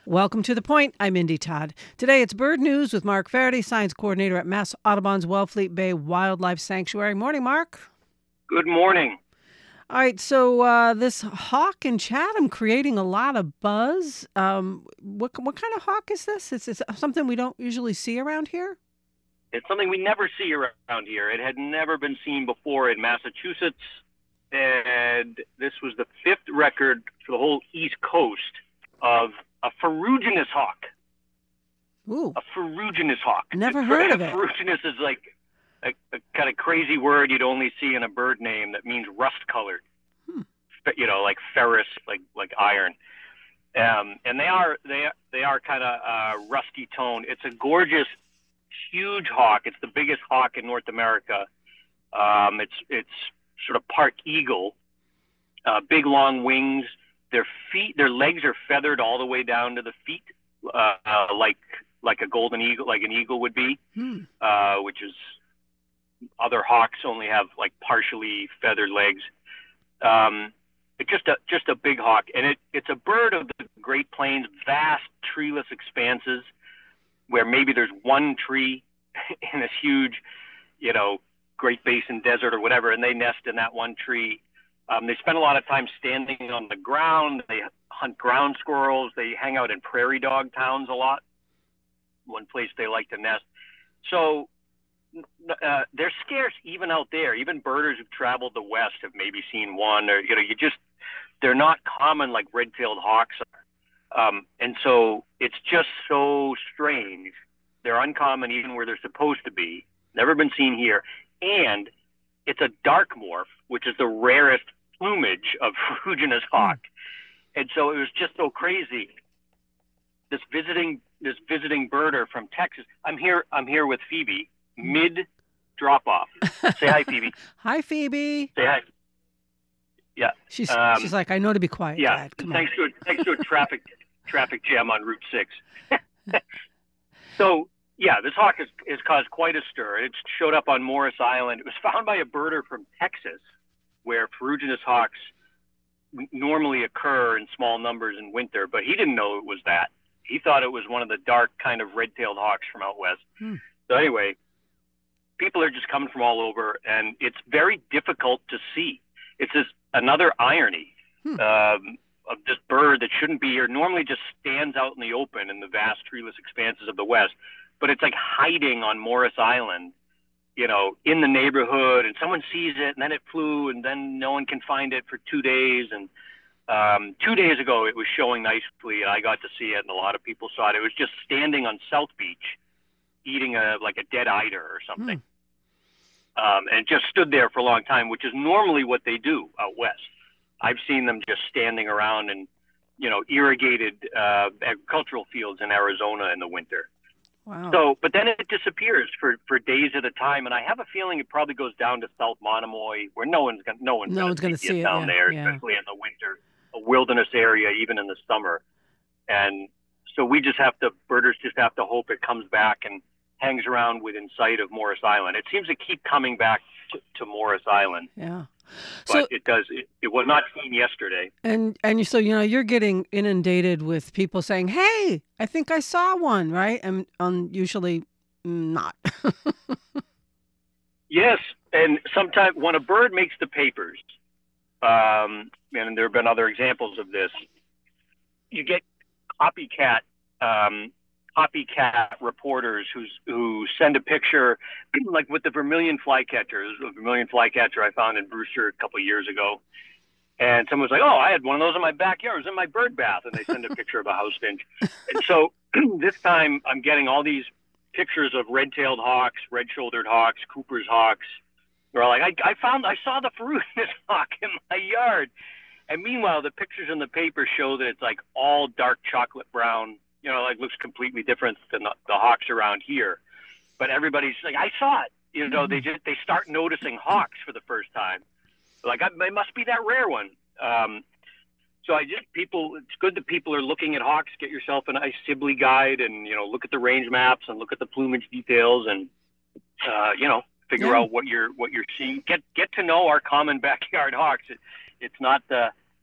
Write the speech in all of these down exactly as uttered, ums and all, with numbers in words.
Welcome to The Point. I'm Indy Todd. Today it's Bird News with Mark Faraday, Science Coordinator at Mass Audubon's Wellfleet Bay Wildlife Sanctuary. Morning, Mark. Good morning. All right, so uh, this hawk in Chatham creating a lot of buzz. Um, what what kind of hawk is this? Is it something we don't usually see around here? It's something we never see around here. It had never been seen before in Massachusetts, and this was the fifth record for the whole East Coast of a ferruginous hawk. Ooh. A ferruginous hawk. Never heard of it. Ferruginous is like a, a kind of crazy word you'd only see in a bird name that means rust-colored. Hmm. You know, like ferrous, like like iron. Um, and they are they they are kind of uh, rusty toned. It's a gorgeous, huge hawk. It's the biggest hawk in North America. Um, it's it's sort of part eagle, uh, big long wings. Their feet, their legs are feathered all the way down to the feet, uh, uh, like like a golden eagle, like an eagle would be, hmm. uh, which is other hawks only have like partially feathered legs. Um, it's just a just a big hawk, and it it's a bird of the Great Plains, vast treeless expanses where maybe there's one tree in this huge, you know, Great Basin desert or whatever, and they nest in that one tree. Um, they spend a lot of time standing on the ground. They hunt ground squirrels. They hang out in prairie dog towns a lot. One place they like to nest. So uh, they're scarce even out there. Even birders who've traveled the west have maybe seen one, or you know, you just they're not common like red-tailed hawks are. Um, and so it's just so strange. They're uncommon even where they're supposed to be. Never been seen here, and it's a dark morph, which is the rarest plumage of ferruginous hawk. Mm. And so it was just so crazy. This visiting this visiting birder from Texas. I'm here I'm here with Phoebe, mid drop off. Say hi, Phoebe. Hi, Phoebe. Say hi. Yeah. She's um, she's like, I know to be quiet. Yeah. Dad. Come thanks on. to a, thanks to a traffic traffic jam on Route six. So yeah, this hawk has, has caused quite a stir. It showed up on Morris Island. It was found by a birder from Texas, where ferruginous hawks normally occur in small numbers in winter, but he didn't know it was that. He thought it was one of the dark kind of red-tailed hawks from out west. Hmm. So anyway, people are just coming from all over, and it's very difficult to see. It's this another irony hmm. um, of this bird that shouldn't be here. Normally just stands out in the open in the vast treeless expanses of the west. But it's like hiding on Morris Island, you know, in the neighborhood, and someone sees it, and then it flew, and then no one can find it for two days. And um, two days ago, it was showing nicely. I got to see it, and a lot of people saw it. It was just standing on South Beach, eating a like a dead eider or something, mm. um, and it just stood there for a long time, which is normally what they do out west. I've seen them just standing around in, you know, irrigated uh, agricultural fields in Arizona in the winter. Wow. So, but then it disappears for, for days at a time, and I have a feeling it probably goes down to South Monomoy, where no one's gonna, no one's no one's going to see it down yeah, there, yeah. especially in the winter, a wilderness area, even in the summer. And so we just have to, birders just have to hope it comes back and hangs around within sight of Morris Island. It seems to keep coming back to, to Morris Island. Yeah. But so, it does. It, it was not seen yesterday. And and so you know you're getting inundated with people saying, "Hey, I think I saw one," right? And um, usually not. Yes, and sometimes when a bird makes the papers, um, and there have been other examples of this, you get copycat. Um, copycat reporters who's, who send a picture, like with the vermilion flycatcher. There's a vermilion flycatcher I found in Brewster a couple of years ago. And someone was like, oh, I had one of those in my backyard. It was in my bird bath. And they send a picture of a house finch. And so this time I'm getting all these pictures of red-tailed hawks, red-shouldered hawks, Cooper's hawks. They're like, I, I found, I saw the ferruginous hawk in my yard. And meanwhile, the pictures in the paper show that it's like all dark chocolate brown, you know, like looks completely different than the, the hawks around here. But everybody's like, I saw it. You know, they just, they start noticing hawks for the first time. Like, I, it must be that rare one. Um, so I just, people, it's good that people are looking at hawks. Get yourself a nice Sibley guide and, you know, look at the range maps and look at the plumage details and, uh, you know, figure yeah. out what you're, what you're seeing. Get, get to know our common backyard hawks. It, it's not, uh,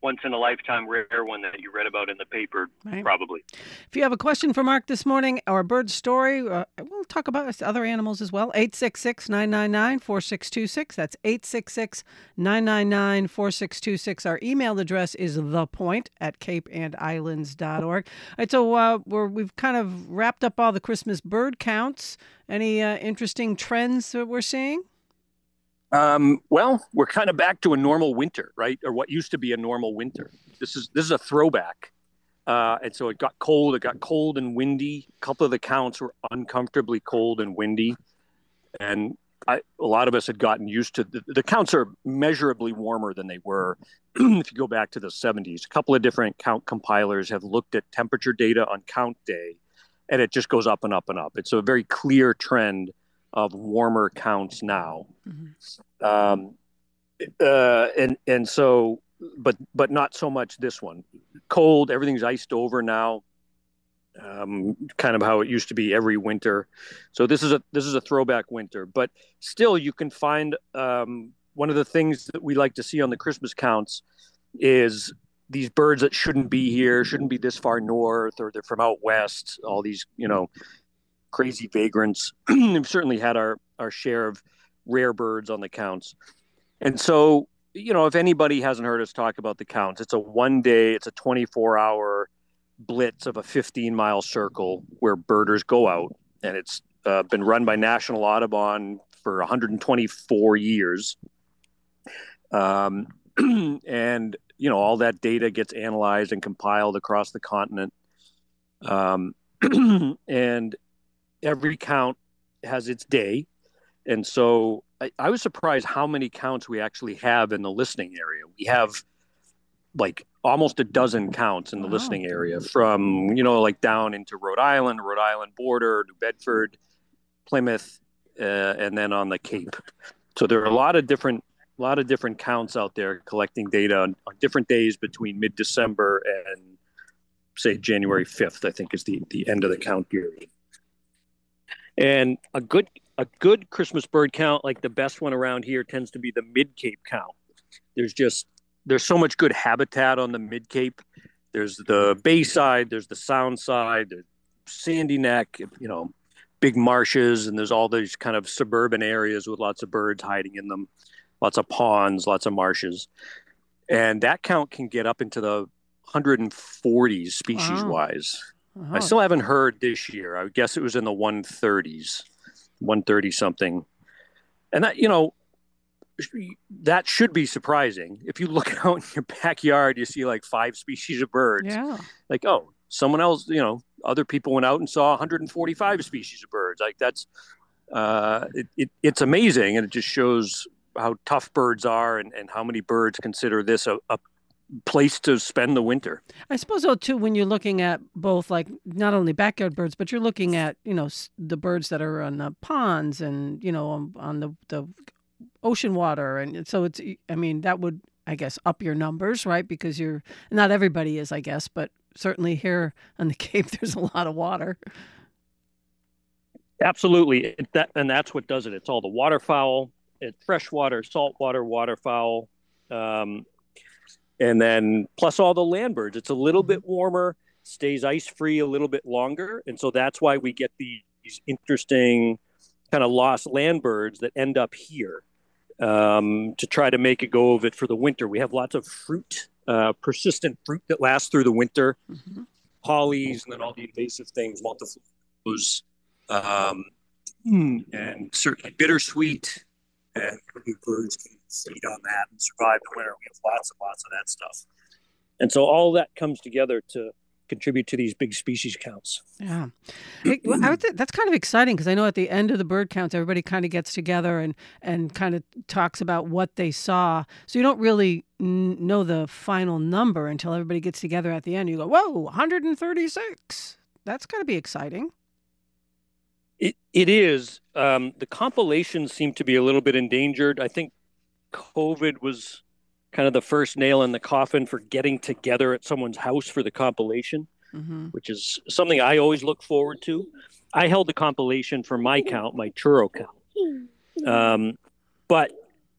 once in a lifetime rare one that you read about in the paper, right. Probably. If you have a question for Mark this morning or a bird story, uh, we'll talk about other animals as well. eight six six, nine nine nine, four six two six. That's eight six six, nine nine nine, four six two six. Our email address is thepoint at cape and islands dot org. All right, so uh, we're, we've kind of wrapped up all the Christmas bird counts. Any uh, interesting trends that we're seeing? Um, well, we're kind of back to a normal winter, right? Or what used to be a normal winter. This is this is a throwback. Uh, and so it got cold. It got cold and windy. A couple of the counts were uncomfortably cold and windy. And I, a lot of us had gotten used to the, the counts are measurably warmer than they were if you go back to the seventies. A couple of different count compilers have looked at temperature data on count day, and it just goes up and up and up. It's a very clear trend of warmer counts now. Mm-hmm. Um, uh, and, and so, but, but not so much this one. Cold, everything's iced over now. Um, kind of how it used to be every winter. So this is a, this is a throwback winter, but still you can find, um, one of the things that we like to see on the Christmas counts is these birds that shouldn't be here, shouldn't be this far north, or they're from out west, all these, you know, crazy vagrants. We've certainly had our, our share of rare birds on the counts. And so, you know, if anybody hasn't heard us talk about the counts, it's a one day, it's a twenty-four hour blitz of a fifteen mile circle where birders go out. And it's uh, been run by National Audubon for one hundred twenty-four years. Um, and, you know, all that data gets analyzed and compiled across the continent. Um, and every count has its day. And so I, I was surprised how many counts we actually have in the listening area. We have like almost a dozen counts in the wow. listening area from, you know, like down into Rhode Island, Rhode Island border, New Bedford, Plymouth, uh, and then on the Cape. So there are a lot of different, a lot of different counts out there collecting data on, on different days between mid-December and say January fifth, I think is the, the end of the count period. And a good a good Christmas bird count, like the best one around here, tends to be the Mid-Cape count. There's just there's so much good habitat on the Mid-Cape. There's the Bay side, there's the Sound side, there's Sandy Neck, you know, big marshes, and there's all these kind of suburban areas with lots of birds hiding in them, lots of ponds, lots of marshes. And that count can get up into the one hundred forties species-wise. Wow. Uh-huh. I still haven't heard this year. I would guess it was in the one thirties, one thirty something. And that, you know, that should be surprising. If you look out in your backyard, you see like five species of birds. Yeah. Like, oh, someone else, you know, other people went out and saw one hundred forty-five species of birds. Like that's, uh, it, it, it's amazing. And it just shows how tough birds are and, and how many birds consider this a, a place to spend the winter. I suppose, though, too, when you're looking at both, like, not only backyard birds, but you're looking at, you know, the birds that are on the ponds and, you know, on, on the, the ocean water. And so it's, I mean, that would, I guess, up your numbers, right? Because you're, not everybody is, I guess, but certainly here on the Cape, there's a lot of water. Absolutely. It, that, and that's what does it. It's all the waterfowl, it's freshwater, saltwater, waterfowl, um, and then plus all the land birds. It's a little bit warmer, stays ice-free a little bit longer. And so that's why we get these interesting kind of lost land birds that end up here um, to try to make a go of it for the winter. We have lots of fruit, uh, persistent fruit that lasts through the winter, mm-hmm. hollies, and then all the invasive things, multiflora, um, and certainly bittersweet. And birds can feed on that and survive the winter. We have lots and lots of that stuff. And so all that comes together to contribute to these big species counts. Yeah. It, well, I would th- that's kind of exciting because I know at the end of the bird counts, everybody kind of gets together and, and kind of talks about what they saw. So you don't really n- know the final number until everybody gets together at the end. You go, whoa, one hundred thirty-six. That's got to be exciting. It It is. Um, the compilations seem to be a little bit endangered. I think COVID was kind of the first nail in the coffin for getting together at someone's house for the compilation, mm-hmm. which is something I always look forward to. I held the compilation for my count, my churro count. Um, but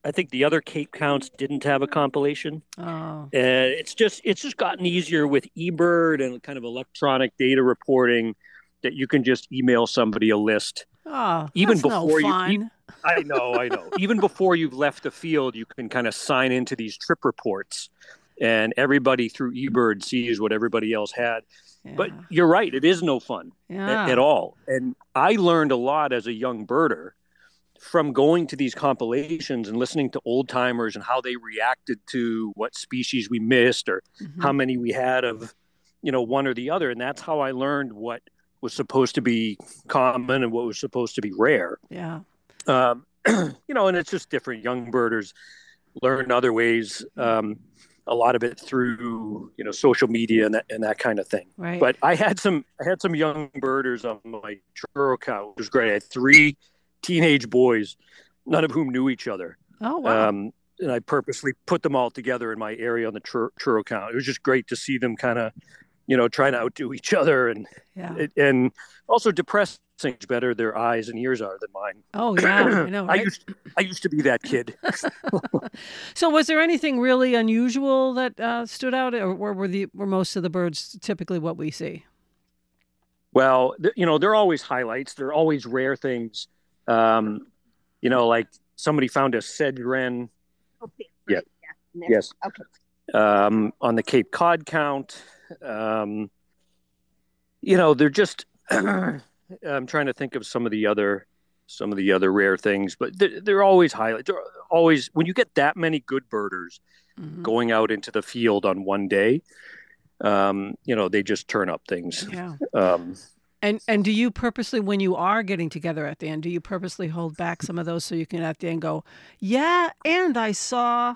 I think the other Cape counts didn't have a compilation. Oh. And it's just it's just gotten easier with eBird and kind of electronic data reporting that you can just email somebody a list. Oh, even that's before no you fun. I know, I know. Even before you've left the field, you can kind of sign into these trip reports, and everybody through eBird sees what everybody else had. Yeah. But you're right, it is no fun Yeah. at, at all. And I learned a lot as a young birder from going to these compilations and listening to old timers and how they reacted to what species we missed or Mhm. how many we had of, you know, one or the other. And that's how I learned what was supposed to be common and what was supposed to be rare. Yeah. Um, you know, and it's just different. Young birders learn other ways. Um, a lot of it through, you know, social media and that, and that kind of thing. Right. But I had some, I had some young birders on my Truro account, which was great. I had three teenage boys, none of whom knew each other. Oh, wow. Um, and I purposely put them all together in my area on the Truro, Truro account. It was just great to see them kind of, you know, trying to outdo each other, and Yeah. it, and also depressing better their eyes and ears are than mine. Oh, yeah. I know, I right? used I used to be that kid. So was there anything really unusual that uh, stood out, or were, were, the, were most of the birds typically what we see? Well, th- you know, there are always highlights. There are always rare things. Um, you know, like somebody found a sedge wren. Okay. Yeah. Yeah. Yes. Okay. Um, on the Cape Cod count. Um, you know, they're just. I'm trying to think of some of the other, some of the other rare things, but they're, they're always highlights. They're always, when you get that many good birders Mhm. going out into the field on one day, um, you know, they just turn up things. Yeah. Um, And and do you purposely, when you are getting together at the end, do you purposely hold back some of those so you can at the end go, yeah, and I saw,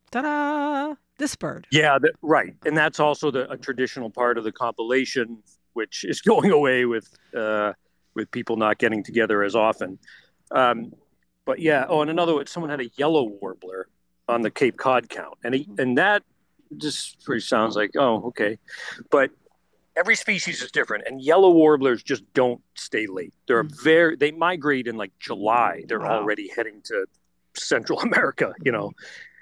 ta-da, this bird? yeah, that, right. And that's also the, a traditional part of the compilation, which is going away with uh, with people not getting together as often. Um, but yeah, oh, and another one, someone had a yellow warbler on the Cape Cod count, and he, and that just pretty sounds like, oh, okay, but every species is different, and yellow warblers just don't stay late. They're Mm. very they migrate in like July. They're Wow. already heading to Central America, you know,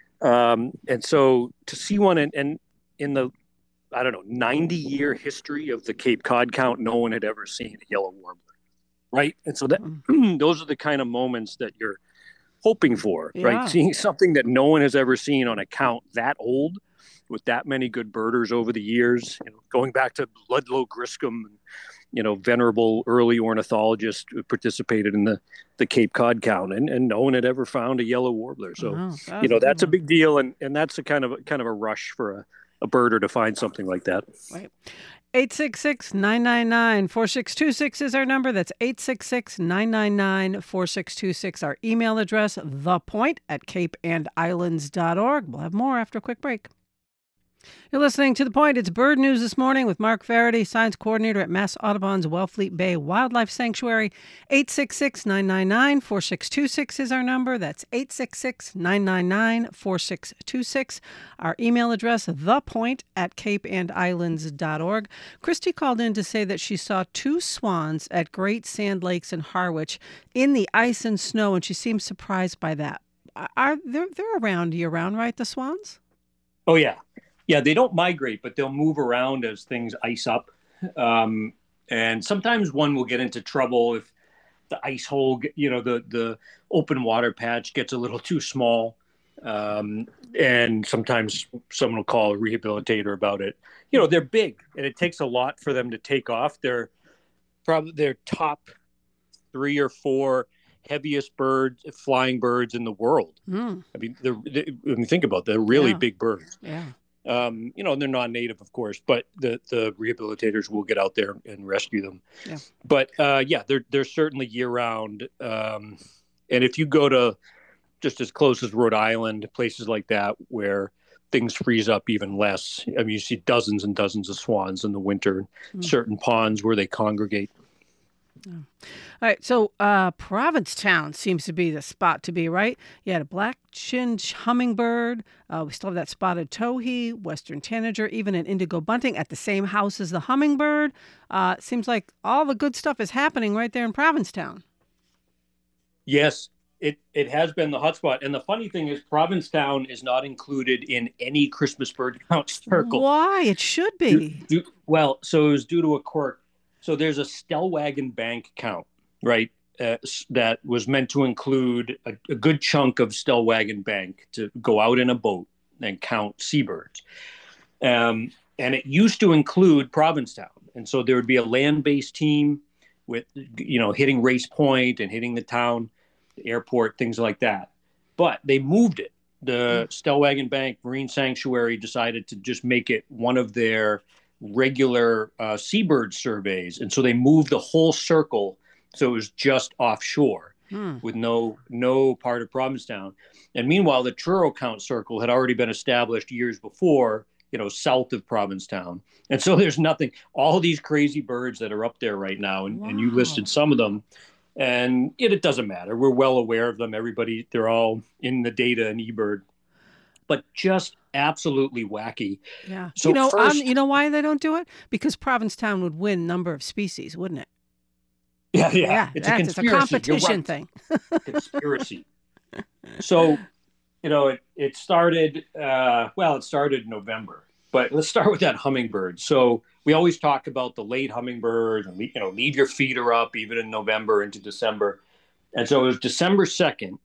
um, and so to see one in, in in the I don't know, ninety year history of the Cape Cod count, no one had ever seen a yellow warbler. Right. And so that Mm. those are the kind of moments that you're hoping for, Yeah. right? Seeing something that no one has ever seen on a count that old with that many good birders over the years, you know, going back to Ludlow Griscom, you know, venerable early ornithologists who participated in the, the Cape Cod count, and, and no one had ever found a yellow warbler. So, Wow, that you was know, a good that's a one. big deal. And, and that's a kind of, kind of a rush for a, a birder to find something like that. Right. eight six six, nine nine nine, four six two six is our number. That's eight six six, nine nine nine, four six two six. Our email address, thepoint at cape and islands dot org. We'll have more after a quick break. You're listening to The Point. It's Bird News This Morning with Mark Faraday, Science Coordinator at Mass Audubon's Wellfleet Bay Wildlife Sanctuary. eight six six, nine nine nine, four six two six is our number. That's eight six six, nine nine nine, four six two six. Our email address, thepoint at cape and islands dot org. Christy called in to say that she saw two swans at Great Sand Lakes in Harwich in the ice and snow, and she seems surprised by that. Are they're, they're around year-round, right, the swans? Oh, yeah. Yeah, they don't migrate, but they'll move around as things ice up. Um, and sometimes one will get into trouble if the ice hole, you know, the, the open water patch gets a little too small. Um, and sometimes someone will call a rehabilitator about it. You know, they're big, and it takes a lot for them to take off. They're probably their top three or four heaviest birds, flying birds in the world. Mm, I mean, they're, they, when you think about it, they're really Yeah. big birds. yeah. Um, you know, and they're non-native, of course, but the, the rehabilitators will get out there and rescue them. Yeah. But uh, yeah, they're they're certainly year-round. Um, and if you go to just as close as Rhode Island, places like that where things freeze up even less, I mean, you see dozens and dozens of swans in the winter, Mm. certain ponds where they congregate. All right, so uh, Provincetown seems to be the spot to be, right? You had a black-chinned hummingbird. Uh, we still have that spotted towhee, western tanager, even an indigo bunting at the same house as the hummingbird. Uh, seems like all the good stuff is happening right there in Provincetown. Yes, it it has been the hotspot. And the funny thing is, Provincetown is not included in any Christmas bird count circle. Why? It should be. Do, do, well, so it was due to a quirk. So there's a Stellwagen Bank count, right? Uh, that was meant to include a, a good chunk of Stellwagen Bank to go out in a boat and count seabirds. Um, and it used to include Provincetown. And so there would be a land-based team with, you know, hitting Race Point and hitting the town, the airport, things like that. But they moved it. The mm. Stellwagen Bank Marine Sanctuary decided to just make it one of their regular uh, seabird surveys. And so they moved the whole circle. So it was just offshore mm. with no no part of Provincetown. And meanwhile, the Truro Count Circle had already been established years before, you know, south of Provincetown. And so there's nothing, all these crazy birds that are up there right now. And, wow. and you listed some of them. And it, it doesn't matter. We're well aware of them. Everybody, they're all in the data and eBird. But just absolutely wacky. Yeah. So you know, first, um, you know why they don't do it? Because Provincetown would win number of species, wouldn't it? Yeah, yeah. yeah it's, a it's a competition right. thing. Conspiracy. So, you know, it, it started, uh, well, it started in November. But let's start with that hummingbird. So we always talk about the late hummingbird and, you know, leave your feeder up even in November into December. And so it was December second.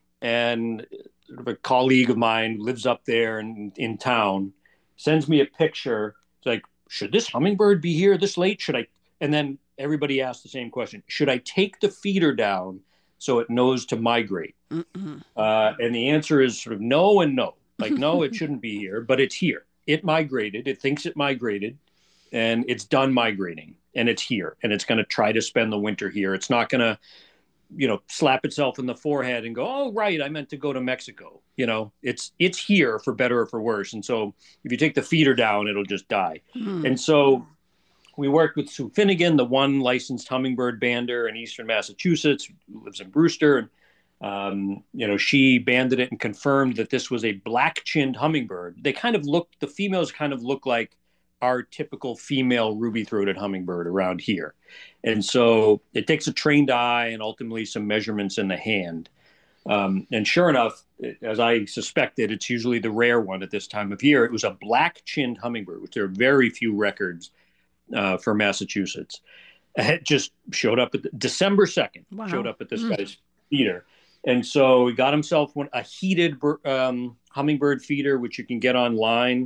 And a colleague of mine lives up there in, in town, sends me a picture. It's like, should this hummingbird be here this late? Should I? And then everybody asks the same question. Should I take the feeder down so it knows to migrate? Uh, and the answer is sort of no and no. Like, no, it shouldn't be here, but it's here. It migrated. It thinks it migrated, and it's done migrating, and it's here, and it's going to try to spend the winter here. It's not going to, you know, slap itself in the forehead and go, oh, right, I meant to go to Mexico. You know, it's it's here for better or for worse. And so if you take the feeder down, it'll just die. Mm. And so we worked with Sue Finnegan, the one licensed hummingbird bander in Eastern Massachusetts, who lives in Brewster. And, um, you know, she banded it and confirmed that this was a black-chinned hummingbird. They kind of look, the females kind of look like our typical female ruby-throated hummingbird around here. And so it takes a trained eye and ultimately some measurements in the hand. Um, and sure enough, as I suspected, it's usually the rare one at this time of year. It was a black-chinned hummingbird, which there are very few records uh, for Massachusetts. It just showed up at the, December second, wow. showed up at this mm. guy's feeder. And so he got himself one, a heated um, hummingbird feeder, which you can get online.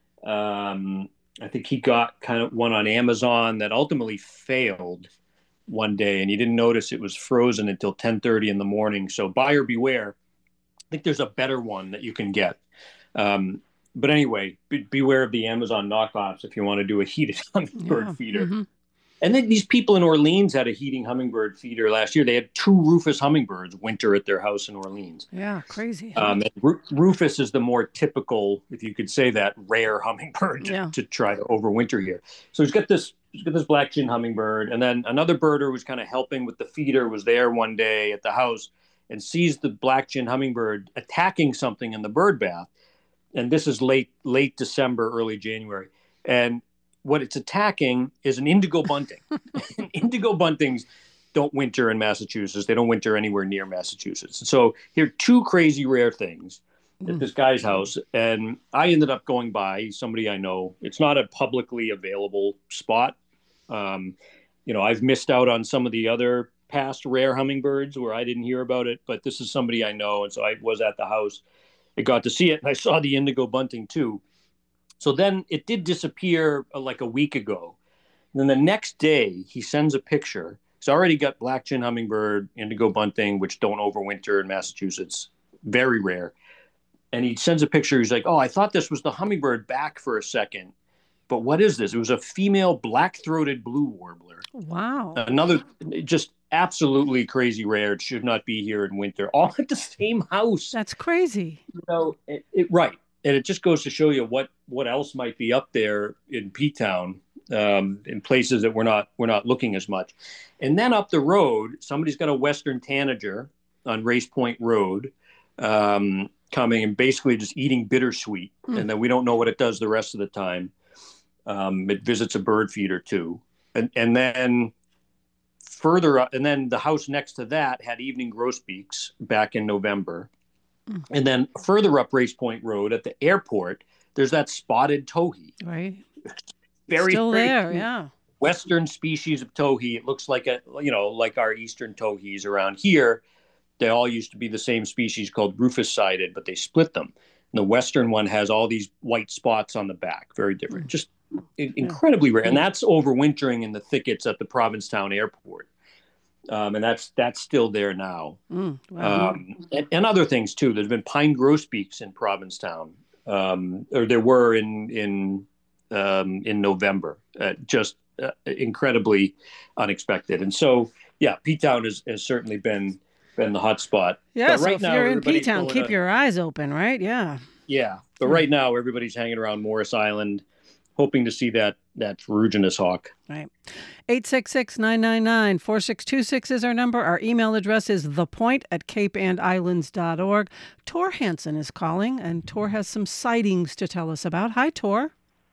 Um, I think he got kind of one on Amazon that ultimately failed one day, and he didn't notice it was frozen until ten thirty in the morning. So buyer beware. I think there's a better one that you can get. Um, but anyway, be, beware of the Amazon knockoffs if you want to do a heated hummingbird yeah. feeder. Mm-hmm. And then these people in Orleans had a heating hummingbird feeder last year. They had two Rufus hummingbirds winter at their house in Orleans. Yeah, crazy. Um, and Ru- Rufus is the more typical, if you could say that, rare hummingbird to, yeah. to try to overwinter here. So he's got this he's got this black chin hummingbird. And then another birder was kind of helping with the feeder, was there one day at the house and sees the black chin hummingbird attacking something in the bird bath. And this is late, late December, early January. And what it's attacking is an indigo bunting. Indigo buntings don't winter in Massachusetts. They don't winter anywhere near Massachusetts. So here are two crazy rare things at mm. this guy's house. And I ended up going by somebody I know. It's not a publicly available spot. Um, you know, I've missed out on some of the other past rare hummingbirds where I didn't hear about it, but this is somebody I know. And so I was at the house. I got to see it, and I saw the indigo bunting too. So then it did disappear uh, like a week ago. And then the next day, he sends a picture. He's already got black chin hummingbird, indigo bunting, which don't overwinter in Massachusetts. Very rare. And he sends a picture. He's like, oh, I thought this was the hummingbird back for a second. But what is this? It was a female black-throated blue warbler. Wow. Another just absolutely crazy rare. It should not be here in winter. All at the same house. That's crazy. You know, it, it, right. And it just goes to show you what, what else might be up there in P-Town, um, in places that we're not we're not looking as much. And then up the road, somebody's got a Western Tanager on Race Point Road um, coming and basically just eating bittersweet. Mm. And then we don't know what it does the rest of the time. Um, it visits a bird feeder too. And, and then further up, and then the house next to that had evening grosbeaks back in November. Mm. And then further up Race Point Road at the airport, there's that spotted towhee. Right. Very, Still very there, yeah. Western species of towhee. It looks like a, you know, like our eastern towhees around here. They all used to be the same species called rufous-sided, but they split them. And the western one has all these white spots on the back, very different, mm. just incredibly rare. And that's overwintering in the thickets at the Provincetown Airport. Um, and that's that's still there now. Mm, wow. um, and, and other things, too. There's been pine grosbeaks in Provincetown, um, or there were in in um, in November, uh, just uh, incredibly unexpected. And so, yeah, P-Town has, has certainly been been the hot spot. Yeah, but so right if now, you're in P-Town, keep a, your eyes open, right? Yeah. Yeah, but yeah. right now, everybody's hanging around Morris Island, hoping to see that that ferruginous hawk. Right. eight six six, nine nine nine, four six two six is our number. Our email address is thepoint at cape and islands dot org. Tor Hansen is calling, and Tor has some sightings to tell us about. Hi, Tor.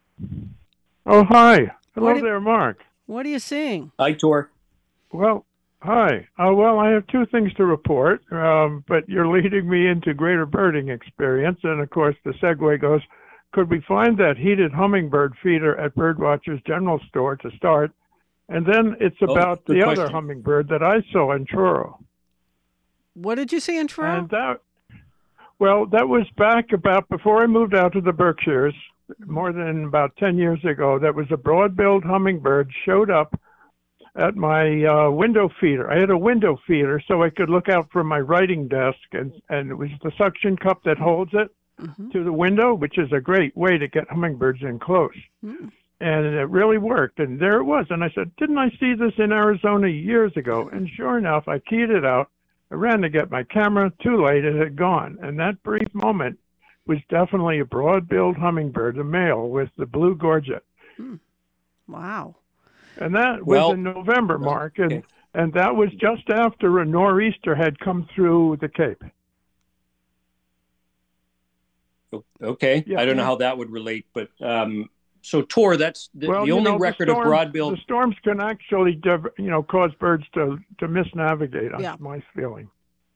Oh, hi. Hello what there, Mark. What are you seeing? Hi, Tor. Well, hi. Uh, well, I have two things to report, um, but you're leading me into greater birding experience. And, of course, the segue goes, could we find that heated hummingbird feeder at Birdwatcher's General Store to start? And then it's about oh, the question. other hummingbird that I saw in Truro. What did you see in Truro? And that, well, that was back about before I moved out to the Berkshires, more than about ten years ago. That was a broad-billed hummingbird showed up at my uh, window feeder. I had a window feeder so I could look out from my writing desk, and, and it was the suction cup that holds it mm-hmm. to the window, which is a great way to get hummingbirds in close. Mm. And it really worked. And there it was. And I said, didn't I see this in Arizona years ago? And sure enough, I keyed it out. I ran to get my camera. Too late, it had gone. And that brief moment was definitely a broad-billed hummingbird, a male with the blue gorget. Mm. Wow. And that was well, in November, Mark. And, okay. and that was just after a nor'easter had come through the Cape. Okay. Yeah, I don't yeah. know how that would relate, but um, so Tor, that's the, well, the only know, record the storm, of broad-billed. The storms can actually, you know, cause birds to, to misnavigate, that's yeah. my feeling.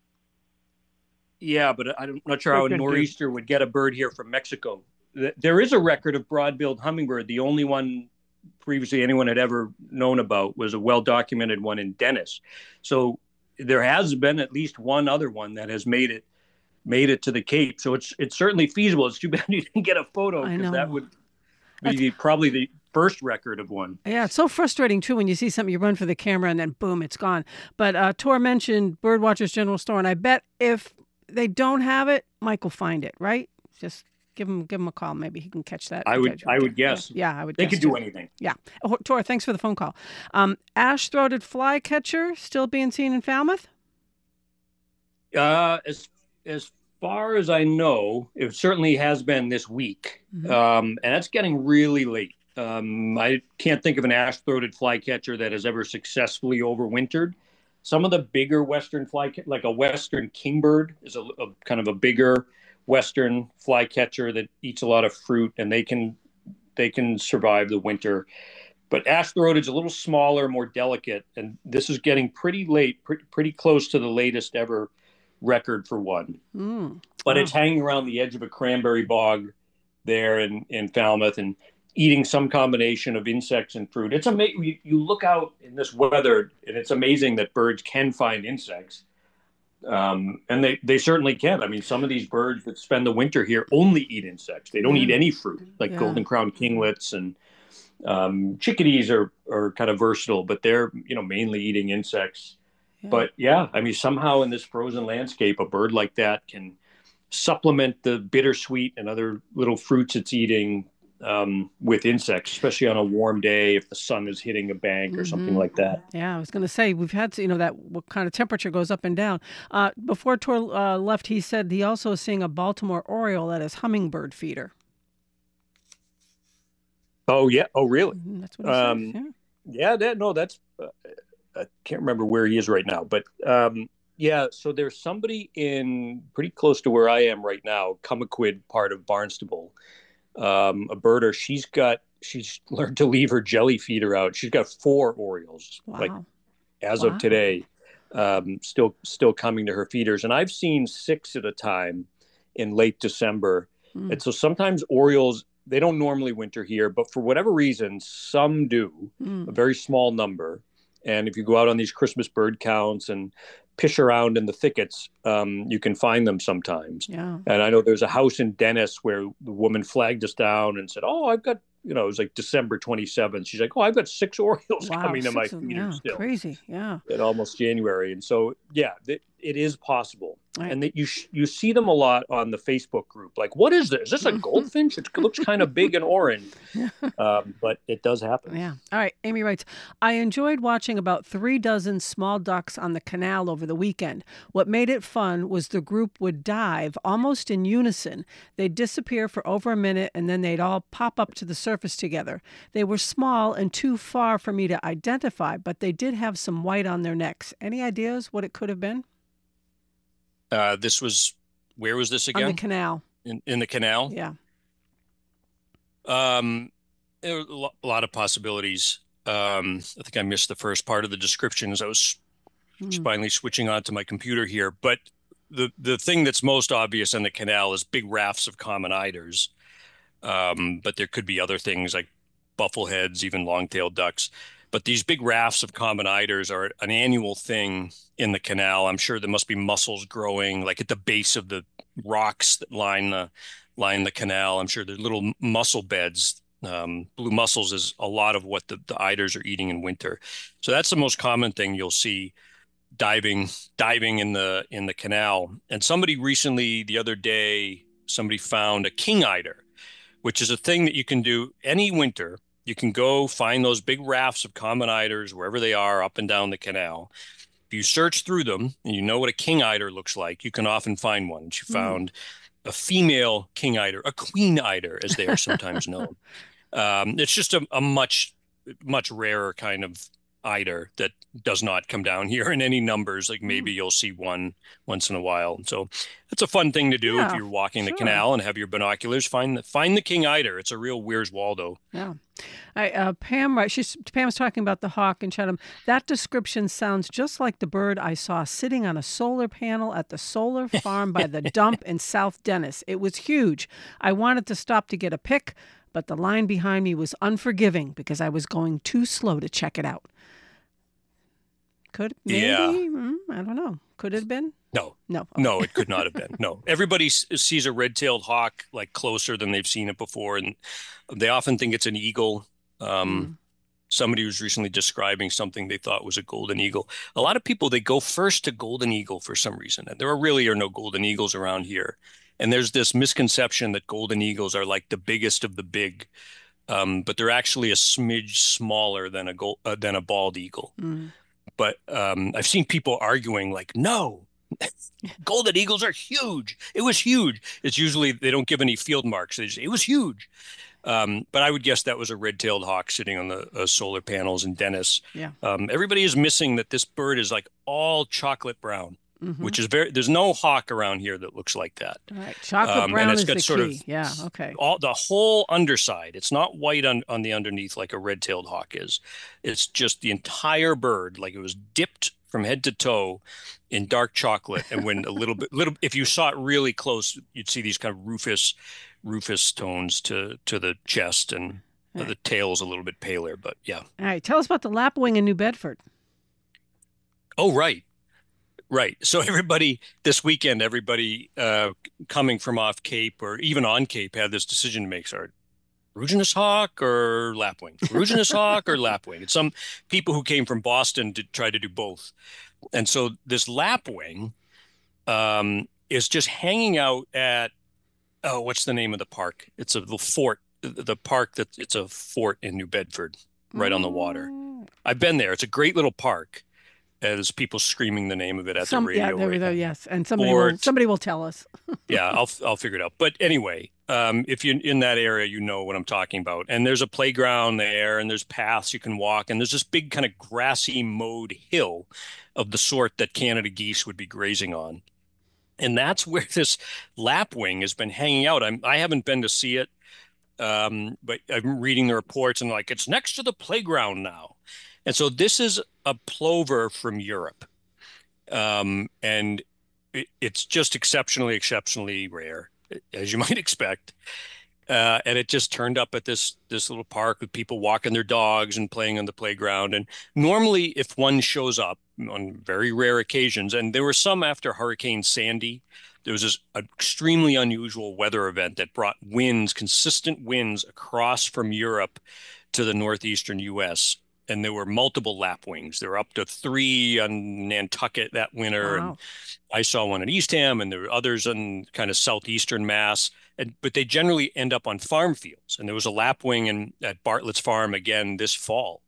Yeah, but I'm not sure how a nor'easter do. would get a bird here from Mexico. There is a record of broad-billed hummingbird. The only one previously anyone had ever known about was a well-documented one in Dennis. So there has been at least one other one that has made it made it to the Cape. So it's it's certainly feasible. It's too bad you didn't get a photo, because that would be the, probably the first record of one. Yeah, it's so frustrating, too, when you see something, you run for the camera, and then, boom, it's gone. But uh, Tor mentioned Birdwatcher's General Store, and I bet if they don't have it, Mike will find it, right? Just give him give him a call. Maybe he can catch that. I would I would guess. Yeah, yeah I would They guess could do too. anything. Yeah. Oh, Tor, thanks for the phone call. Um, ash-throated flycatcher still being seen in Falmouth? Uh, as as far as I know, it certainly has been this week, mm-hmm. um, and that's getting really late. Um, I can't think of an ash-throated flycatcher that has ever successfully overwintered. Some of the bigger western flycatcher, like a western kingbird, is a, a kind of a bigger western flycatcher that eats a lot of fruit, and they can they can survive the winter. But ash-throated is a little smaller, more delicate, and this is getting pretty late, pretty, pretty close to the latest ever record for one. Mm. But wow. It's hanging around the edge of a cranberry bog there in, in Falmouth and eating some combination of insects and fruit. It's amazing. You, you look out in this weather, and it's amazing that birds can find insects. Um, and they, they certainly can. I mean, some of these birds that spend the winter here only eat insects. They don't mm. eat any fruit, like yeah. golden crowned kinglets, and um, chickadees are, are kind of versatile, but they're, you know, mainly eating insects. Yeah. But yeah, I mean, somehow in this frozen landscape, a bird like that can supplement the bittersweet and other little fruits it's eating um, with insects, especially on a warm day if the sun is hitting a bank or mm-hmm. something like that. Yeah, I was going to say, we've had, you know, that what kind of temperature goes up and down. Uh, before Tor uh, left, he said he also is seeing a Baltimore Oriole at his hummingbird feeder. Oh, yeah. Oh, really? Mm-hmm. That's what he um, says, yeah. Yeah, that, no, that's, uh, I can't remember where he is right now, but um, yeah, so there's somebody in pretty close to where I am right now, Cummaquid part of Barnstable, um, a birder. She's got, she's learned to leave her jelly feeder out. She's got four Orioles, wow. like as Wow. of today, um, still still coming to her feeders. And I've seen six at a time in late December. Mm. And so sometimes orioles, they don't normally winter here, but for whatever reason, some do, Mm. a very small number. And if you go out on these Christmas bird counts and pish around in the thickets, um, you can find them sometimes. Yeah. And I know there's a house in Dennis where the woman flagged us down and said, oh, I've got, you know, it was like December twenty-seventh. She's like, oh, I've got six orioles Wow, coming to my six of them, feeder yeah, still. crazy, yeah. At almost January. And so, yeah, it, it is possible. Right. And that you sh- you see them a lot on the Facebook group. Like, what is this? Is this a goldfinch? It looks kind of big and orange. Um, but it does happen. Yeah. All right. Amy writes, I enjoyed watching about three dozen small ducks on the canal over the weekend. What made it fun was the group would dive almost in unison. They'd disappear for over a minute and then they'd all pop up to the surface together. They were small and too far for me to identify, but they did have some white on their necks. Any ideas what it could have been? Uh, this was, where was this again? On the canal. In, in the canal? Yeah. Um, there were a lo- a lot of possibilities. Um, I think I missed the first part of the description as I was Mm. finally switching on to my computer here. But the, the thing that's most obvious on the canal is big rafts of common eiders. Um, but there could be other things like buffleheads, even long-tailed ducks. But these big rafts of common eiders are an annual thing in the canal. I'm sure there must be mussels growing like at the base of the rocks that line the line the canal. I'm sure there's little mussel beds. Um, blue mussels is a lot of what the, the eiders are eating in winter. So that's the most common thing you'll see diving diving in the in the canal. And somebody recently, the other day, somebody found a king eider, which is a thing that you can do any winter. You can go find those big rafts of common eiders wherever they are up and down the canal. If you search through them and you know what a king eider looks like, you can often find one. She found mm. a female king eider, a queen eider, as they are sometimes known. Um, it's just a, a much, much rarer kind of eider that does not come down here in any numbers. Like maybe mm. you'll see one once in a while. So that's a fun thing to do yeah, if you're walking sure. the canal and have your binoculars. Find the, find the king eider. It's a real Where's Waldo. Yeah. I, uh, Pam, right? She's Pam's talking about the hawk in Chatham. That description sounds just like the bird I saw sitting on a solar panel at the solar farm by the dump in South Dennis. It was huge. I wanted to stop to get a pic, but the line behind me was unforgiving because I was going too slow to check it out. Could maybe? Yeah. Mm, I don't know. Could it have been? No, no, okay. no, it could not have been. No, everybody s- sees a red-tailed hawk like closer than they've seen it before, and they often think it's an eagle. Um, mm. Somebody was recently describing something they thought was a golden eagle. A lot of people, they go first to golden eagle for some reason, and there are really are no golden eagles around here. And there's this misconception that golden eagles are like the biggest of the big, um, but they're actually a smidge smaller than a gold, uh, than a bald eagle. Mm. But um, I've seen people arguing like, no, golden eagles are huge. It was huge. It's usually they don't give any field marks. They just, it was huge. Um, but I would guess that was a red-tailed hawk sitting on the uh, solar panels in Dennis. Yeah. Um, everybody is missing that this bird is like all chocolate brown, mm-hmm. which is very, there's no hawk around here that looks like that. All right. Chocolate um, brown is the sort key. Of yeah. Okay. All the whole underside. It's not white on, on the underneath like a red-tailed hawk is. It's just the entire bird, like it was dipped from head to toe in dark chocolate. And when a little bit, little, if you saw it really close, you'd see these kind of rufous, rufous tones to, to the chest, and uh, the tail's a little bit paler, but yeah. All right. Tell us about the lapwing in New Bedford. Oh, right. Right. So everybody this weekend, everybody uh, coming from off Cape or even on Cape had this decision to make. Sorry, Ruginous hawk or lapwing? Ruginous hawk or lapwing? And some people who came from Boston did try to do both. And so this lapwing um, is just hanging out at, oh, what's the name of the park? It's a little fort, the park that it's a fort in New Bedford, right mm. on the water. I've been there. It's a great little park. As people screaming the name of it at Some, the radio. Yeah, there we right go. now. Yes, and somebody will, somebody will tell us. yeah, I'll I'll figure it out. But anyway, um, if you're in that area, you know what I'm talking about. And there's a playground there, and there's paths you can walk, and there's this big kind of grassy mowed hill of the sort that Canada geese would be grazing on. And that's where this lapwing has been hanging out. I'm I haven't been to see it, um, but I'm reading the reports and like it's next to the playground now. And so this is a plover from Europe. Um, and it, it's just exceptionally, exceptionally rare, as you might expect. Uh, and it just turned up at this this little park with people walking their dogs and playing on the playground. And normally, if one shows up on very rare occasions, and there were some after Hurricane Sandy, there was this extremely unusual weather event that brought winds, consistent winds across from Europe to the northeastern U S. And there were multiple lapwings. There were up to three on Nantucket that winter. Wow. And I saw one in Eastham, and there were others in kind of southeastern Mass. And, but they generally end up on farm fields. And there was a lapwing in, at Bartlett's Farm again this fall.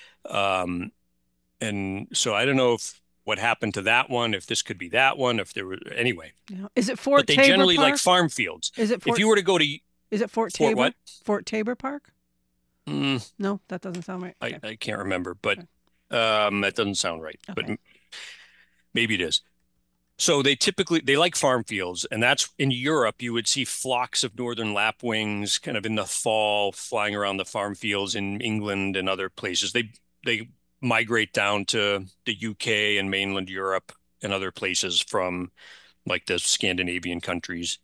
Um, and so I don't know if what happened to that one, if this could be that one, if there were anyway. Yeah. Is it Fort But they Tabor generally Park? like farm fields. Is it Fort, if you were to go to Is it Fort Fort Tabor? what? Fort Tabor Park? Mm, No, that doesn't sound right. Okay. I, I can't remember, but Okay. um, that doesn't sound right. Okay. But maybe it is. So they typically, they like farm fields, and that's in Europe, you would see flocks of northern lapwings kind of in the fall flying around the farm fields in England and other places. They they migrate down to the U K and mainland Europe and other places from like the Scandinavian countries.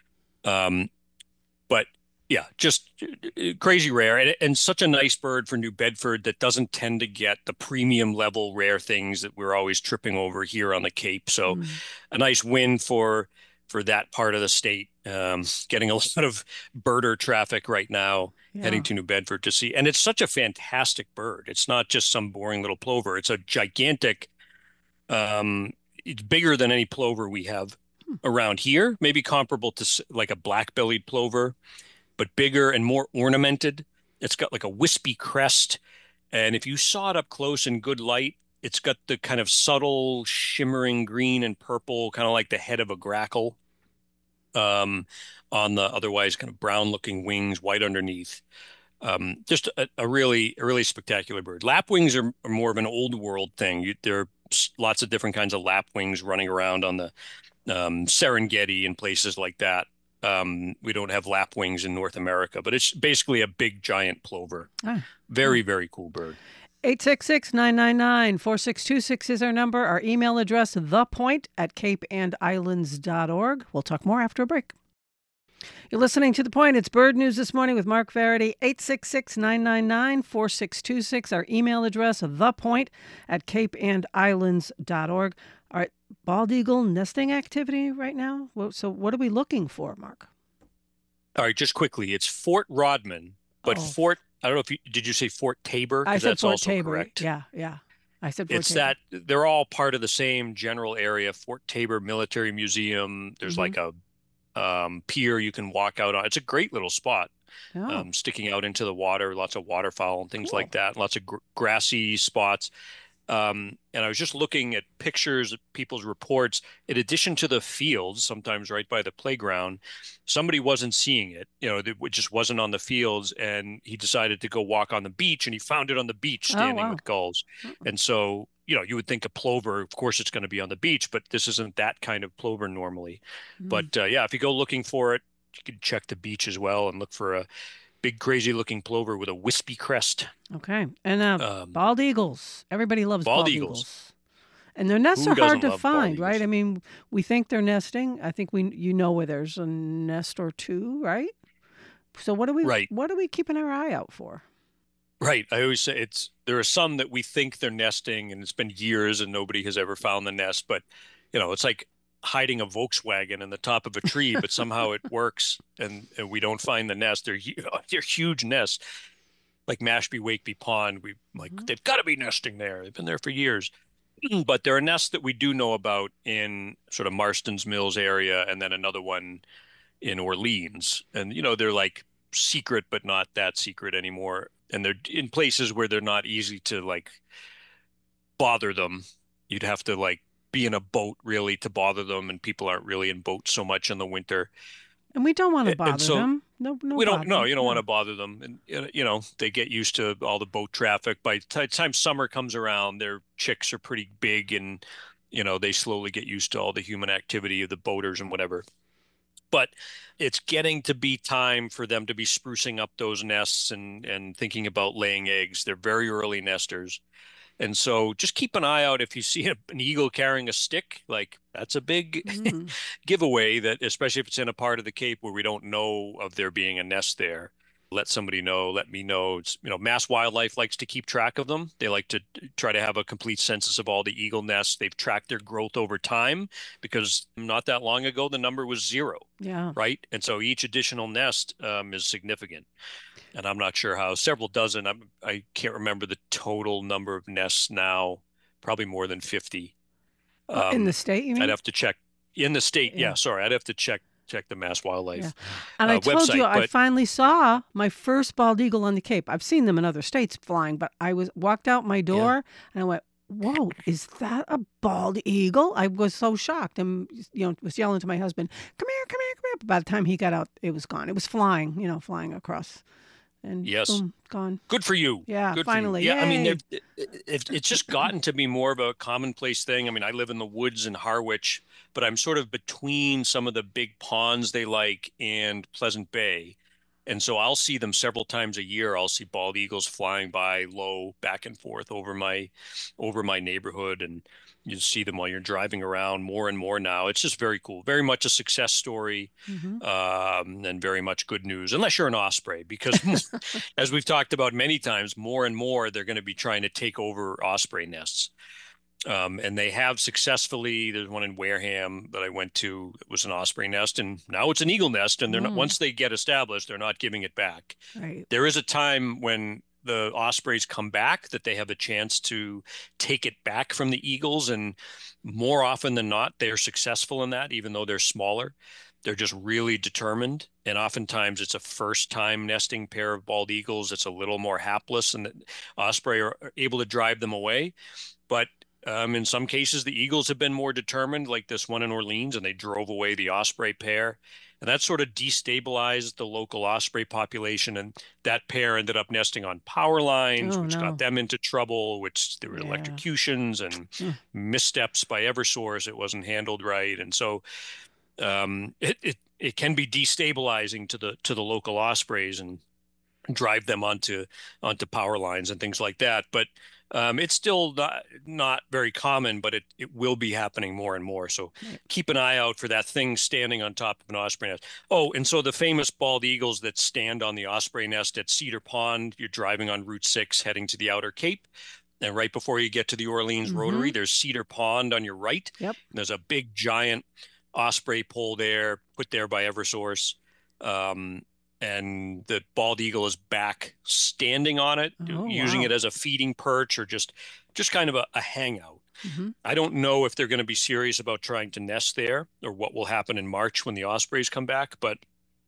Um, but yeah, just crazy rare, and, and such a nice bird for New Bedford that doesn't tend to get the premium level rare things that we're always tripping over here on the Cape. So Mm. a nice win for for that part of the state. Um, getting a lot of birder traffic right now, Yeah. heading to New Bedford to see. And it's such a fantastic bird. It's not just some boring little plover. It's a gigantic, um, it's bigger than any plover we have around here, maybe comparable to s- like a black-bellied plover, but bigger and more ornamented. It's got like a wispy crest. And if you saw it up close in good light, it's got the kind of subtle shimmering green and purple, kind of like the head of a grackle, um, on the otherwise kind of brown looking wings, white underneath. Um, just a, a really, a really spectacular bird. Lapwings are, are more of an old world thing. You, there are s- lots of different kinds of lapwings running around on the um, Serengeti and places like that. Um, we don't have lapwings in North America, but it's basically a big giant plover. Ah. Very, very cool bird. eight six six, nine nine nine, four six two six is our number. Our email address, thepoint at cape and islands dot org. We'll talk more after a break. You're listening to The Point. It's Bird News This Morning with Mark Verity. eight six six, nine nine nine, four six two six. Our email address, thepoint at cape and islands dot org. All right, bald eagle nesting activity right now. Well, so what are we looking for, Mark? All right, just quickly, it's Fort Rodman, but Oh. Fort, I don't know if you, did you say Fort Tabor? I 'Cause said that's Fort also Tabor. correct. Yeah, yeah. I said Fort It's Tabor. that they're all part of the same general area. Fort Tabor Military Museum. There's Mhm. like a um, pier you can walk out on. It's a great little spot, Oh, um, sticking out into the water. Lots of waterfowl and things Cool. like that. Lots of gr- grassy spots. Um, and I was just looking at pictures, people's reports. In addition to the fields, sometimes right by the playground, somebody wasn't seeing it. You know, it just wasn't on the fields, and he decided to go walk on the beach, and he found it on the beach, Oh, standing wow. with gulls. Mm. And so, you know, you would think a plover, of course, it's going to be on the beach, but this isn't that kind of plover normally. Mm. But uh, yeah, if you go looking for it, you can check the beach as well and look for a big, crazy-looking plover with a wispy crest. Okay. And uh, Um, bald eagles. Everybody loves bald, Bald eagles. eagles. And their nests Who are hard doesn't to love bald find, right? eagles? I mean, we think they're nesting. I think we you know where there's a nest or two, right? So what are we Right. what are we keeping our eye out for? Right. I always say it's there are some that we think they're nesting, and it's been years and nobody has ever found the nest. But you know, it's like hiding a Volkswagen in the top of a tree, but somehow it works, and, and we don't find the nest. They're hu- they're huge nests, like Mashpee Wakeby Pond. We like Mhm. they've got to be nesting there. They've been there for years. But there are nests that we do know about in sort of Marston's Mills area, and then another one in Orleans. And you know, they're like secret, but not that secret anymore. And they're in places where they're not easy to like bother them. You'd have to like be in a boat really to bother them, and people aren't really in boats so much in the winter. And we don't want to And bother so them. No, no. we don't, bother. no, you don't Yeah. want to bother them. And uh, you know, they get used to all the boat traffic. By the time summer comes around, their chicks are pretty big, and you know, they slowly get used to all the human activity of the boaters and whatever. But it's getting to be time for them to be sprucing up those nests and, and thinking about laying eggs. They're very early nesters. And so just keep an eye out if you see a, an eagle carrying a stick, like that's a big mm. giveaway that, especially if it's in a part of the Cape where we don't know of there being a nest there. Let somebody know, let me know. It's, you know, Mass Wildlife likes to keep track of them. They like to try to have a complete census of all the eagle nests. They've tracked their growth over time because not that long ago, the number was zero. Yeah. Right. And so each additional nest um, is significant. And I'm not sure how, several dozen, I'm, I can't remember the total number of nests now, probably more than fifty. Um, in the state, you mean? I'd have to check. In the state, yeah, yeah sorry. I'd have to check check the Mass Wildlife yeah. And uh, I told website, you, but... I finally saw my first bald eagle on the Cape. I've seen them in other states flying, but I was walked out my door yeah. and I went, whoa, is that a bald eagle? I was so shocked and, you know, was yelling to my husband, come here, come here, come here. But by the time he got out, it was gone. It was flying, you know, flying across. And yes, boom, gone. Good for you. Yeah, Good finally. Yeah, Yay. I mean, it, it, it's just gotten to be more of a commonplace thing. I mean, I live in the woods in Harwich, but I'm sort of between some of the big ponds they like and Pleasant Bay. And so I'll see them several times a year. I'll see bald eagles flying by low, back and forth over my over my neighborhood. And you see them while you're driving around more and more now. It's just very cool. Very much a success story, mm-hmm. um, and very much good news, unless you're an osprey, because as we've talked about many times, more and more they're going to be trying to take over osprey nests. Um, and they have successfully. There's one in Wareham that I went to. It was an osprey nest, and now it's an eagle nest. And they're mm. not, once they get established, they're not giving it back. Right. There is a time when the ospreys come back that they have a chance to take it back from the eagles, and more often than not, they're successful in that, even though they're smaller. They're just really determined, and oftentimes it's a first-time nesting pair of bald eagles. It's a little more hapless, and the osprey are able to drive them away, but Um, in some cases, the eagles have been more determined, like this one in Orleans, and they drove away the osprey pair. And that sort of destabilized the local osprey population. And that pair ended up nesting on power lines, oh, which no. got them into trouble, which there were yeah. electrocutions and mm. missteps by Eversource. It wasn't handled right. And so um, it, it, it can be destabilizing to the to the local ospreys and drive them onto onto power lines and things like that. But Um, it's still not, not very common, but it, it will be happening more and more. So keep an eye out for that thing standing on top of an osprey nest. Oh, and so the famous bald eagles that stand on the osprey nest at Cedar Pond, you're driving on Route six heading to the Outer Cape. And right before you get to the Orleans mm-hmm. Rotary, there's Cedar Pond on your right. Yep. And there's a big giant osprey pole there, put there by Eversource. Um, and the bald eagle is back standing on it, oh, using wow. it as a feeding perch or just just kind of a, a hangout. Mm-hmm. I don't know if they're going to be serious about trying to nest there or what will happen in March when the ospreys come back, but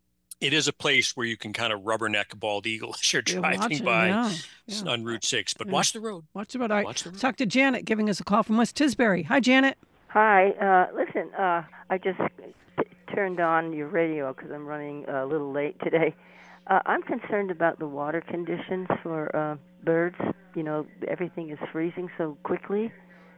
it is a place where you can kind of rubberneck a bald eagle as you're You're driving watching, by yeah, yeah. on Route six. But yeah. watch the road. Watch the road. All right. Watch the road. Let's talk to Janet giving us a call from West Tisbury. Hi, Janet. Hi. Uh, listen, uh, I just t- turned on your radio because I'm running a little late today. Uh, I'm concerned about the water conditions for uh, birds. You know, everything is freezing so quickly.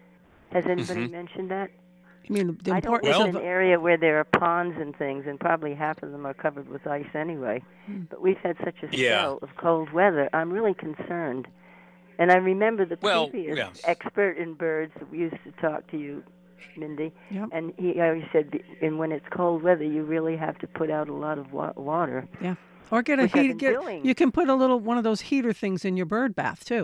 Has anybody mm-hmm. mentioned that? You mean the I don't importance live of in an area where there are ponds and things, and probably half of them are covered with ice anyway. Mm. But we've had such a spell yeah. of cold weather. I'm really concerned. And I remember the well, previous yeah. expert in birds that we used to talk to you, Mindy, yep. and he always said, and when it's cold weather, you really have to put out a lot of wa- water. Yeah. Or get a heat. Get, you can put a little one of those heater things in your bird bath too.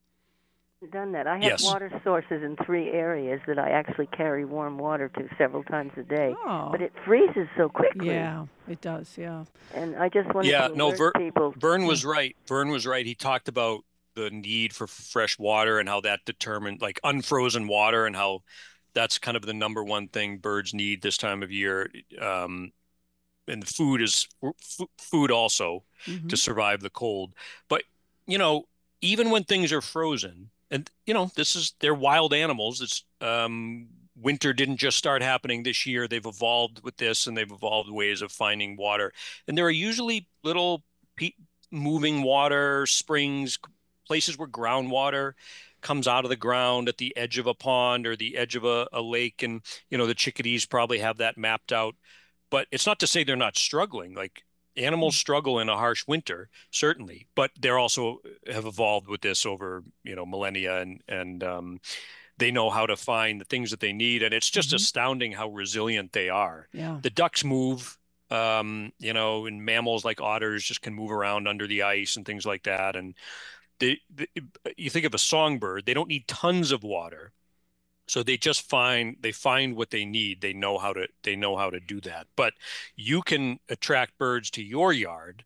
I've done that. I have yes. water sources in three areas that I actually carry warm water to several times a day. Oh. But it freezes so quickly. Yeah, it does. Yeah. And I just wanted yeah, to no, alert Ver- people. Vern was right. Vern was right. He talked about the need for fresh water and how that determined, like unfrozen water, and how that's kind of the number one thing birds need this time of year. Um, and the food is f- food also mm-hmm. to survive the cold. But, you know, even when things are frozen, and, you know, this is, they're wild animals. It's um, winter didn't just start happening this year. They've evolved with this, and they've evolved ways of finding water. And there are usually little pe- moving water springs, places where groundwater comes out of the ground at the edge of a pond or the edge of a, a lake. And, you know, the chickadees probably have that mapped out. but it's not to say they're not struggling. Like animals struggle in a harsh winter, certainly, but they're also have evolved with this over, you know, millennia, and and um, they know how to find the things that they need, and it's just mm-hmm. astounding how resilient they are. Yeah. The ducks move, um, you know, and mammals like otters just can move around under the ice and things like that. And they, they, you think of a songbird, they don't need tons of water. So they just find they find what they need. They know how to they know how to do that. But you can attract birds to your yard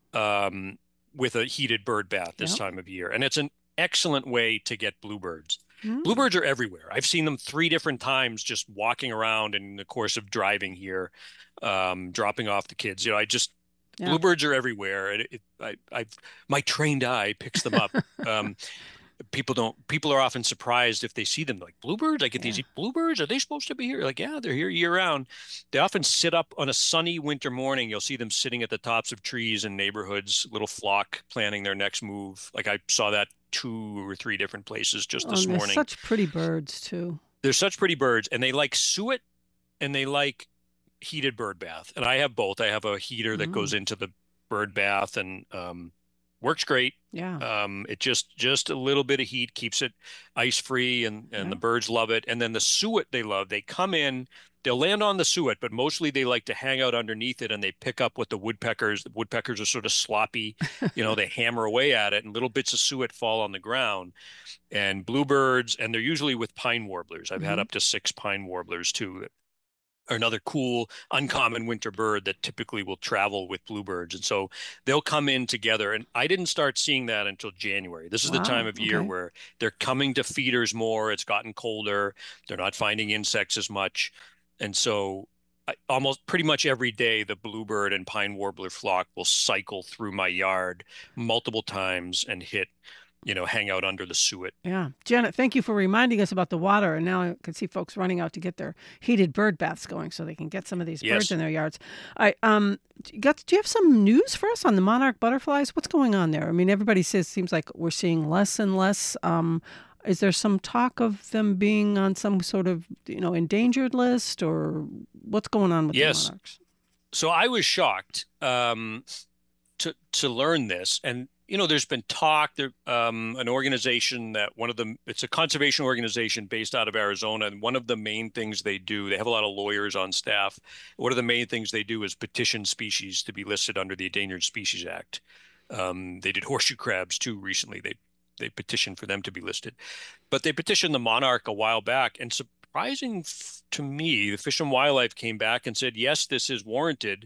um, with a heated bird bath this yep. time of year, and it's an excellent way to get bluebirds. Mm. Bluebirds are everywhere. I've seen them three different times just walking around in the course of driving here, um, dropping off the kids. You know, I just yeah. bluebirds are everywhere. It, it, I, I, my trained eye picks them up. um, People don't. People are often surprised if they see them. Like, bluebirds? I get yeah. these bluebirds. Are they supposed to be here? Like, yeah, they're here year round. They often sit up on a sunny winter morning. You'll see them sitting at the tops of trees in neighborhoods, little flock planning their next move. Like I saw that two or three different places just oh, this they're morning. Such pretty birds too. They're such pretty birds, and they like suet, and they like heated bird bath. And I have both. I have a heater that mm. goes into the bird bath, and um, works great. Yeah. Um, it just just a little bit of heat keeps it ice free, and and yeah. the birds love it. And then the suet they love. They come in, they'll land on the suet, but mostly they like to hang out underneath it, and they pick up what the woodpeckers. The woodpeckers are sort of sloppy, you know. They hammer away at it, and little bits of suet fall on the ground. And bluebirds, and they're usually with pine warblers. I've mm-hmm. had up to six pine warblers too. Are another cool, uncommon winter bird that typically will travel with bluebirds. And so they'll come in together. And I didn't start seeing that until January. This is wow, the time of year okay. where they're coming to feeders more. It's gotten colder. They're not finding insects as much. And so I, almost pretty much every day, the bluebird and pine warbler flock will cycle through my yard multiple times and hit, you know, hang out under the suet. Yeah. Janet, thank you for reminding us about the water. And now I can see folks running out to get their heated bird baths going so they can get some of these yes. birds in their yards. I um, got, do you have some news for us on the monarch butterflies? What's going on there? I mean, everybody says it seems like we're seeing less and less. Um, is there some talk of them being on some sort of, you know, endangered list, or what's going on with yes. the monarchs? So I was shocked um, to to learn this. And you know, there's been talk, there, um, an organization that one of them, it's a conservation organization based out of Arizona. And one of the main things they do, they have a lot of lawyers on staff. One of the main things they do is petition species to be listed under the Endangered Species Act. Um, they did horseshoe crabs too recently. They, they petitioned for them to be listed. But they petitioned the monarch a while back. And surprising f- to me, the Fish and Wildlife came back and said, yes, this is warranted.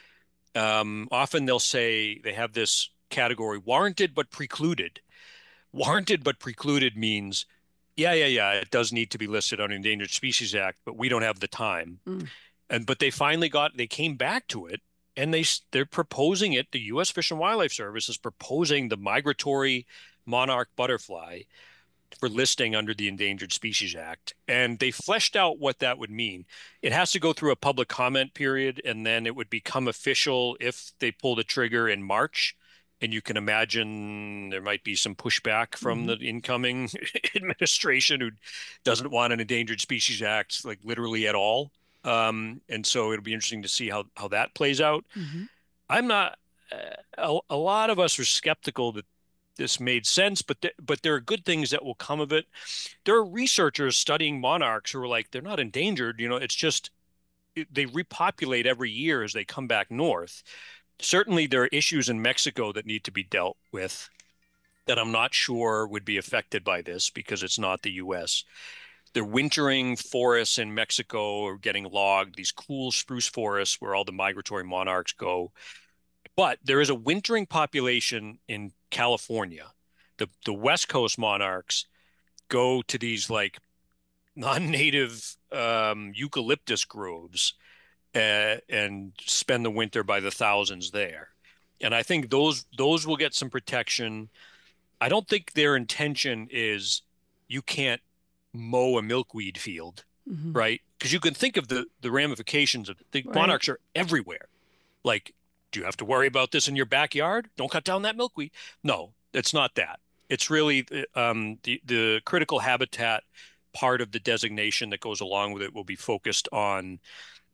Um, often they'll say they have this category, warranted but precluded. Warranted but precluded means, yeah, yeah, yeah, it does need to be listed on Endangered Species Act, but we don't have the time. Mm. And but they finally got, they came back to it, and they they're proposing it. The U S Fish and Wildlife Service is proposing the migratory monarch butterfly for listing under the Endangered Species Act. And they fleshed out what that would mean. It has to go through a public comment period, and then it would become official if they pull the trigger in March. And you can imagine there might be some pushback from mm-hmm. the incoming administration who doesn't want an Endangered Species Act, like literally at all. Um, and so it'll be interesting to see how, how that plays out. Mm-hmm. I'm not, uh, a, a lot of us are skeptical that this made sense, but, th- but there are good things that will come of it. There are researchers studying monarchs who are like, they're not endangered. You know, it's just, it, they repopulate every year as they come back north. Certainly, there are issues in Mexico that need to be dealt with that I'm not sure would be affected by this because it's not the U S. The wintering forests in Mexico are getting logged, these cool spruce forests where all the migratory monarchs go. But there is a wintering population in California. The, the West Coast monarchs go to these like non-native um, eucalyptus groves Uh, and spend the winter by the thousands there. And I think those those will get some protection. I don't think their intention is you can't mow a milkweed field, mm-hmm. right? Because you can think of the, the ramifications of it. The right. monarchs are everywhere. Like, do you have to worry about this in your backyard? Don't cut down that milkweed. No, it's not that. It's really um, the, the critical habitat part of the designation that goes along with it will be focused on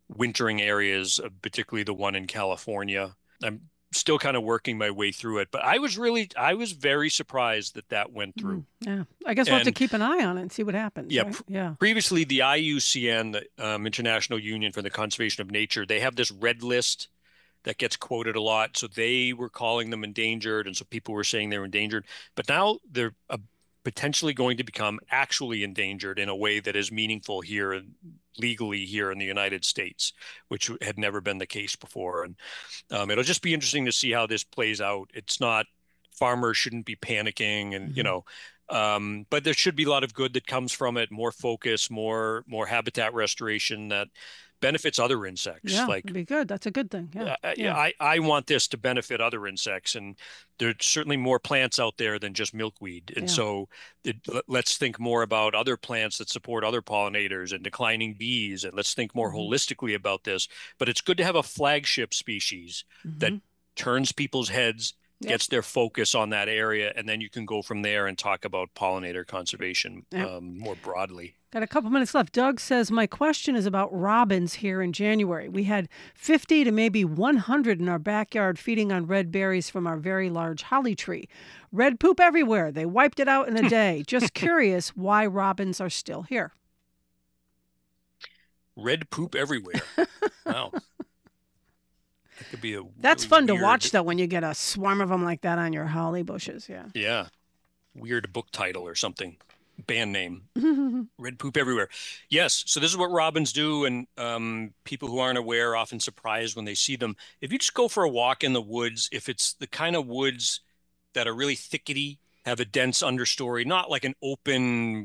wintering areas, particularly the one in California. I'm still kind of working my way through it, but I was really, I was very surprised that that went through. Mm, yeah. I guess we'll have to keep an eye on it and see what happens. Yeah. Right? Pr- yeah. Previously, the I U C N, the um, International Union for the Conservation of Nature, they have this red list that gets quoted a lot. So they were calling them endangered. And so people were saying they're endangered, but now they're uh, potentially going to become actually endangered in a way that is meaningful here legally here in the United States, which had never been the case before. And um, it'll just be interesting to see how this plays out. It's not, farmers shouldn't be panicking and, mm-hmm. you know, um, but there should be a lot of good that comes from it, more focus, more, more habitat restoration that benefits other insects. Yeah, like, it'd be good. That's a good thing. Yeah, uh, yeah. I, I want this to benefit other insects, and there's certainly more plants out there than just milkweed. And yeah. so it, let's think more about other plants that support other pollinators and declining bees. And let's think more mm-hmm. holistically about this. But it's good to have a flagship species mm-hmm. that turns people's heads, yep. gets their focus on that area, and then you can go from there and talk about pollinator conservation yep. um, more broadly. Got a couple minutes left. Doug says, my question is about robins here in January. We had fifty to maybe one hundred in our backyard feeding on red berries from our very large holly tree. Red poop everywhere. They wiped it out in a day. Just curious why robins are still here. Red poop everywhere. Wow. That could be a That's really fun weird... to watch, though, when you get a swarm of them like that on your holly bushes. Yeah. Yeah. Weird book title or something. Band name. Red poop everywhere. Yes. So this is what robins do. And um, people who aren't aware are often surprised when they see them. If you just go for a walk in the woods, if it's the kind of woods that are really thickety, have a dense understory, not like an open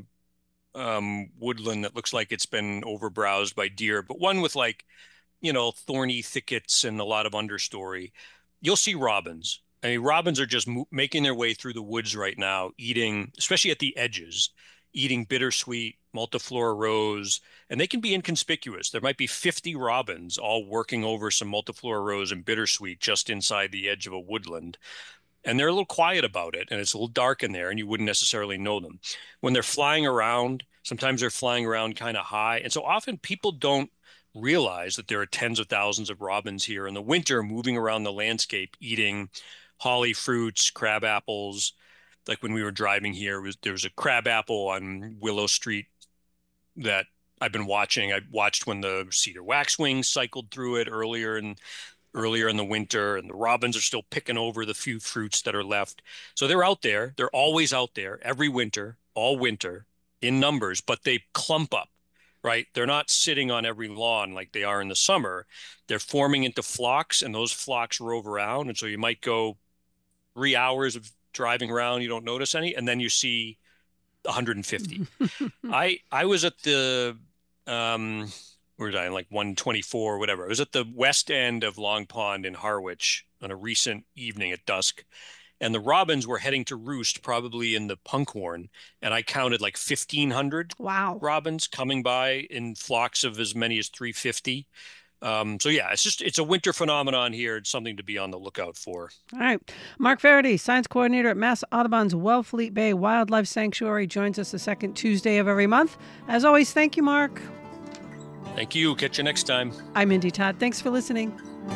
um, woodland that looks like it's been overbrowsed by deer, but one with like, you know, thorny thickets and a lot of understory, you'll see robins. I mean, robins are just mo- making their way through the woods right now, eating, especially at the edges, eating bittersweet, multiflora rose, and they can be inconspicuous. There might be fifty robins all working over some multiflora rose and bittersweet just inside the edge of a woodland. And they're a little quiet about it, and it's a little dark in there, and you wouldn't necessarily know them. When they're flying around, sometimes they're flying around kind of high. And so often people don't realize that there are tens of thousands of robins here in the winter moving around the landscape, eating holly fruits, crab apples. Like when we were driving here, was there was a crab apple on Willow Street that I've been watching. I watched when the cedar waxwings cycled through it earlier in earlier in the winter, and the robins are still picking over the few fruits that are left. So they're out there. They're always out there every winter, all winter in numbers, but they clump up. Right? They're not sitting on every lawn like they are in the summer. They're forming into flocks, and those flocks rove around. And so you might go three hours of driving around, you don't notice any, and then you see one hundred fifty. I I was at the, um, where was I, like one twenty-four or whatever. I was at the west end of Long Pond in Harwich on a recent evening at dusk. And the robins were heading to roost probably in the punkhorn. And I counted like fifteen hundred wow. robins coming by in flocks of as many as three hundred fifty. Um, so, yeah, it's just it's a winter phenomenon here. It's something to be on the lookout for. All right. Mark Faraday, science coordinator at Mass Audubon's Wellfleet Bay Wildlife Sanctuary, joins us the second Tuesday of every month. As always, thank you, Mark. Thank you. Catch you next time. I'm Mindy Todd. Thanks for listening.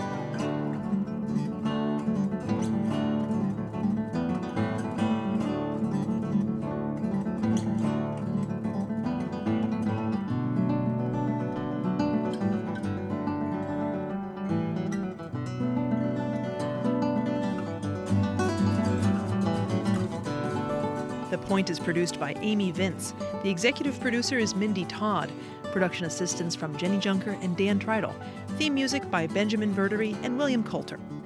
The Point is produced by Amy Vince. The executive producer is Mindy Todd. Production assistance from Jenny Junker and Dan Treidel. Theme music by Benjamin Verdery and William Coulter.